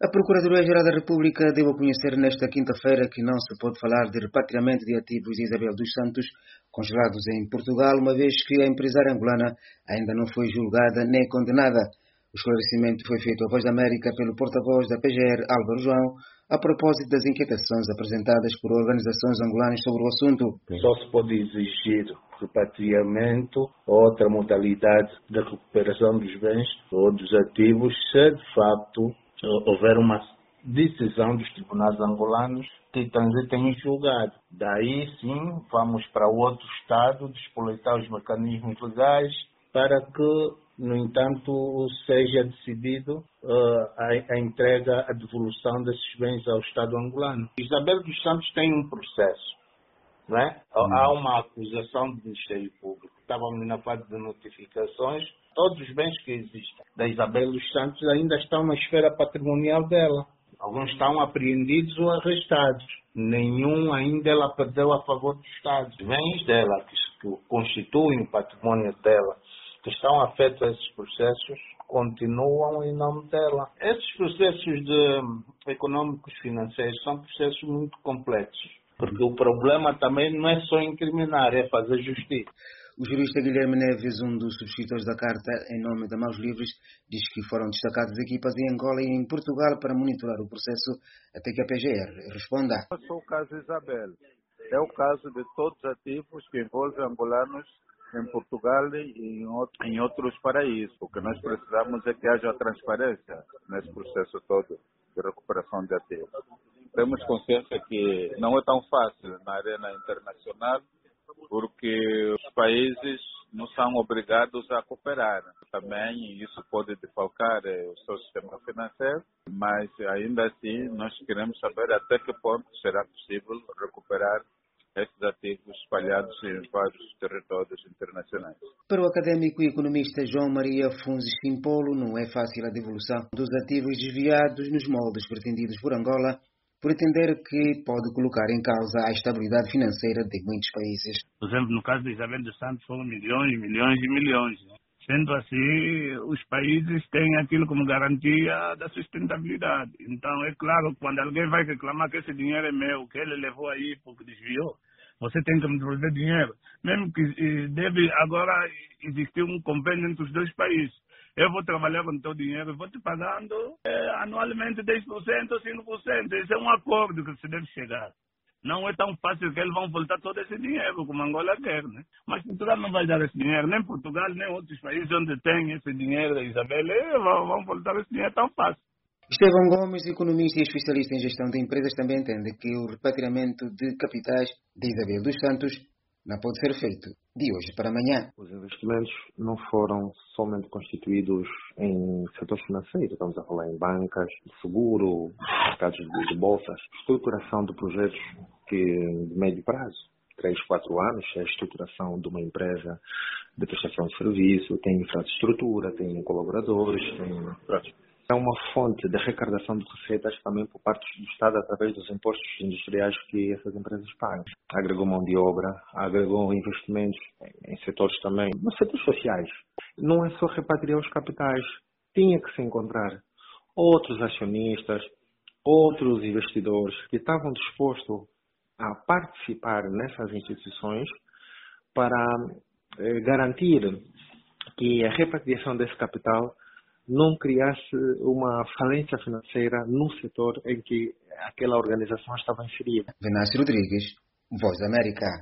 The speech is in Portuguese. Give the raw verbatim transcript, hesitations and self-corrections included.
A Procuradoria-Geral da República deu a conhecer nesta quinta-feira que não se pode falar de repatriamento de ativos de Isabel dos Santos congelados em Portugal, uma vez que a empresária angolana ainda não foi julgada nem condenada. O esclarecimento foi feito à Voz da América pelo porta-voz da P G R, Álvaro João, a propósito das inquietações apresentadas por organizações angolanas sobre o assunto. Só se pode exigir repatriamento ou outra modalidade de recuperação dos bens ou dos ativos se, de facto, houver uma decisão dos tribunais angolanos que transitem em julgado. Daí, sim, vamos para outro Estado despolitar os mecanismos legais para que, no entanto, seja decidido uh, a, a entrega, a devolução desses bens ao Estado angolano. Isabel dos Santos tem um processo, não é? Hum. Há uma acusação do Ministério Público. Estávamos na fase de notificações. Todos os bens que existem da Isabel dos Santos ainda estão na esfera patrimonial dela. Alguns estão apreendidos ou arrestados. Nenhum ainda ela perdeu a favor do Estado. Os bens dela, que, que constituem o património dela, que estão afetos a esses processos, continuam em nome dela. Esses processos de, econômicos financeiros são processos muito complexos, porque o problema também não é só incriminar, é fazer justiça. O jurista Guilherme Neves, um dos subscritores da carta em nome da Mãos Livres, diz que foram destacadas equipas em Angola e em Portugal para monitorar o processo até que a P G R responda. Não é só o caso Isabel, é o caso de todos os ativos que envolvem angolanos em Portugal e em outros paraísos. O que nós precisamos é que haja transparência nesse processo todo de recuperação de ativos. Temos consciência que não é tão fácil na arena internacional, porque os países não são obrigados a cooperar. Também isso pode defalcar o seu sistema financeiro, mas ainda assim nós queremos saber até que ponto será possível recuperar esses ativos espalhados em vários territórios internacionais. Para o académico e economista João Maria Funzi Simpolo, não é fácil a devolução dos ativos desviados nos moldes pretendidos por Angola, por entender que pode colocar em causa a estabilidade financeira de muitos países. Por exemplo, no caso de Isabel dos Santos foram milhões, milhões e milhões. Sendo assim, os países têm aquilo como garantia da sustentabilidade. Então, é claro, quando alguém vai reclamar que esse dinheiro é meu, que ele levou aí porque desviou, você tem que me devolver dinheiro. Mesmo que deve agora existir um convênio entre os dois países. Eu vou trabalhar com o teu dinheiro, vou te pagando é, anualmente dez por cento ou cinco por cento. Esse é um acordo que se deve chegar. Não é tão fácil que eles vão voltar todo esse dinheiro, como Angola quer, né? Mas Portugal não vai dar esse dinheiro, nem Portugal, nem outros países onde tem esse dinheiro da Isabel, vão, vão voltar esse dinheiro tão fácil. Estevão Gomes, economista e especialista em gestão de empresas, também entende que o repatriamento de capitais de Isabel dos Santos não pode ser feito de hoje para amanhã. Os investimentos não foram somente constituídos em setores financeiros, estamos a falar em bancas, de seguro, mercados de, de bolsas, estruturação de projetos que de médio prazo, três, quatro anos, é a estruturação de uma empresa de prestação de serviço, tem infraestrutura, tem colaboradores, tem... É uma fonte de arrecadação de receitas também por parte do Estado através dos impostos industriais que essas empresas pagam. Agregou mão de obra, agregou investimentos em setores também, nos setores sociais. Não é só repatriar os capitais, tinha que se encontrar outros acionistas, outros investidores que estavam dispostos a participar nessas instituições para eh, garantir que a repatriação desse capital não criasse uma falência financeira no setor em que aquela organização estava inserida. Venâncio Rodrigues, Voz da América.